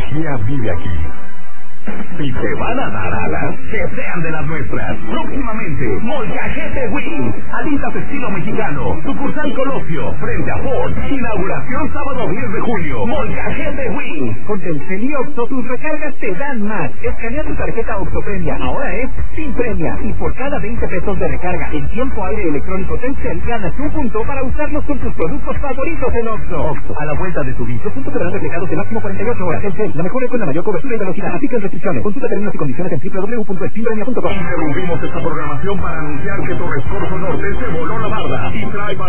energía vive aquí. Si te van a dar alas, que sean de las nuestras. Próximamente, Molcajete Wings, alitas estilo mexicano, sucursal Colosio, frente a Ford, inauguración sábado 10 de julio. Molcajete Wings. Con Telcel y Oxxo, tus recargas te dan más. Escanea tu tarjeta Oxxo Premia, ahora es sin premia. Y por cada 20 pesos de recarga en tiempo aire electrónico Telcel, ganas un punto para usarlos con tus productos favoritos en Oxxo. Oxxo, a la vuelta de tu vida, puntos serán reflejados de máximo 48 horas. Telcel, la mejor red con la mayor cobertura y velocidad. Aplican restricciones. Consulta términos y condiciones en www.espinpremia.com. Interrumpimos esta programación para anunciar que Torres Corso Norte se voló la barda y trae